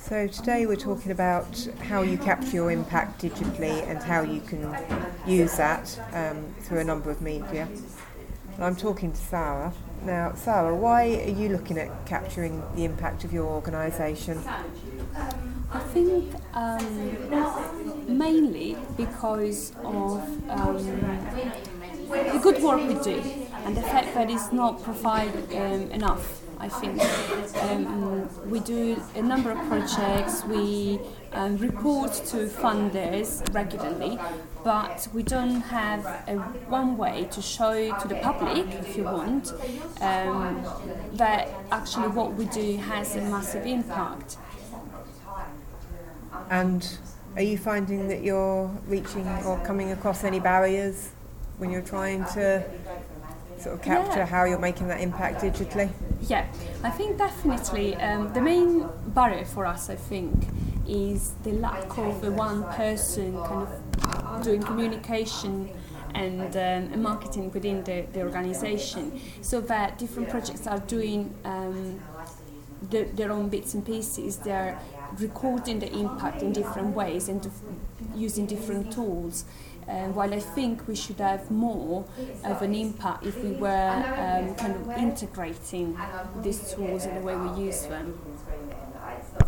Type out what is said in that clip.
So today we're talking about how you capture your impact digitally and how you can use that through a number of media. And I'm talking to Sarah. Now, Sarah, why are you looking at capturing the impact of your organisation? I think mainly because of the good work we do and the fact that it's not provided enough. I think we do a number of projects, we report to funders regularly, but we don't have one way to show to the public, if you want, that actually what we do has a massive impact. And are you finding that you're reaching or coming across any barriers when you're trying to sort of capture how you're making that impact digitally? Yeah, I think definitely the main barrier for us, I think, is the lack of a one person kind of doing communication and marketing within the organisation, so that different projects are doing their own bits and pieces. They're recording the impact in different ways and using different tools. While I think we should have more of an impact if we were kind of integrating these tools in the way we use them.